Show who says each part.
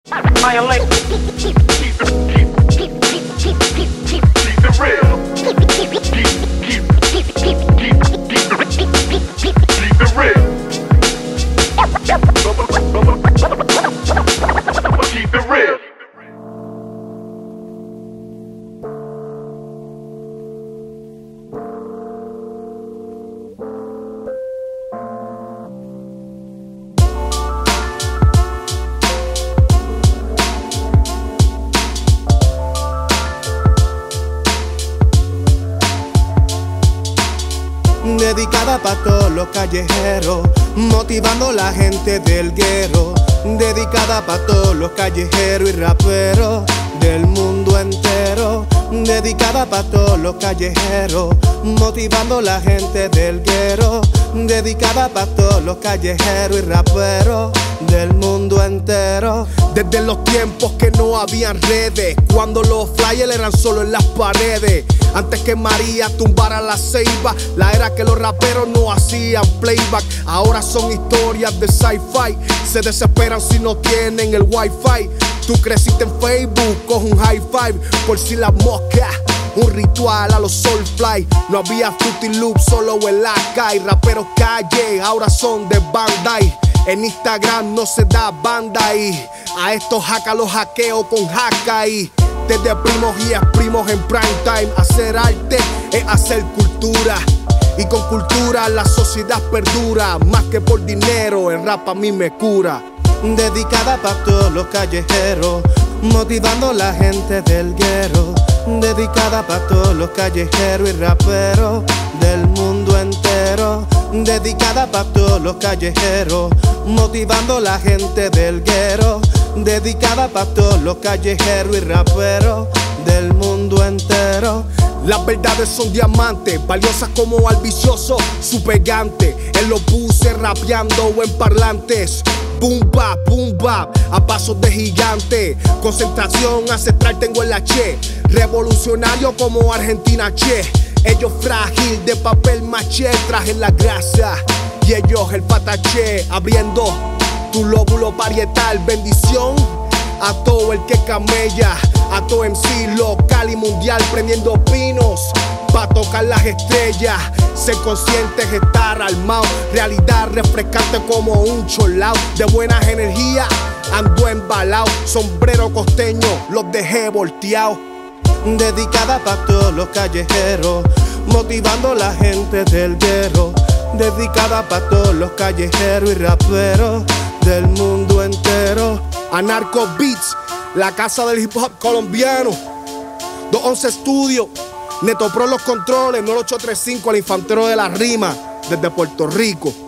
Speaker 1: Violate. Keep it real. Keep it real. Keep it real.
Speaker 2: Dedicada pa' todos los callejeros, motivando la gente del guero. Dedicada pa' todos los callejeros y raperos del mundo entero. Dedicada pa' todos los callejeros, motivando la gente del guero. Dedicada pa' todos los callejeros y raperos del mundo entero.
Speaker 3: Desde los tiempos que no habían redes, cuando los flyers eran solo en las paredes. Antes que María tumbara la ceiba, la era que los raperos no hacían playback. Ahora son historias de sci-fi, se desesperan si no tienen el wifi. Tú creciste en Facebook, coge un high five por si la mosca. Un ritual a los Soulfly. No había Fruity Loop, solo el AK. Raperos calle, ahora son de Bandai. En Instagram no se da banda y a estos hackers los hackeo con hacka y desde primos y exprimos en prime time. Hacer arte es hacer cultura y con cultura la sociedad perdura. Más que por dinero, el rap a mí me cura.
Speaker 2: Dedicada pa' todos los callejeros, motivando la gente del guero. Dedicada pa' todos los callejeros y raperos del mundo entero. Dedicada pa' todos los callejeros, motivando la gente del guero. Dedicada pa' todos los callejeros y raperos del mundo entero.
Speaker 3: Las verdades son diamantes, valiosas como al vicioso, su pegante. En los buses rapeando o en parlantes. Boom bap, a pasos de gigante. Concentración ancestral tengo en la che. Revolucionario como Argentina, che. Ellos frágil de papel maché, traje la grasa. Y ellos el pataché, abriendo tu lóbulo parietal. Bendición a todo el que camella, a todo MC local y mundial, prendiendo pinos pa' tocar las estrellas. Ser consciente es estar armado, realidad refrescante como un cholao. De buenas energías ando embalao, sombrero costeño los dejé volteado.
Speaker 2: Dedicada pa' todos los callejeros, motivando la gente del guero. Dedicada pa' todos los callejeros y raperos del mundo entero.
Speaker 3: Anarco Beats, la casa del hip hop colombiano. 211 Studio, Neto Pro los controles, 9835 el infantero de la rima, desde Puerto Rico.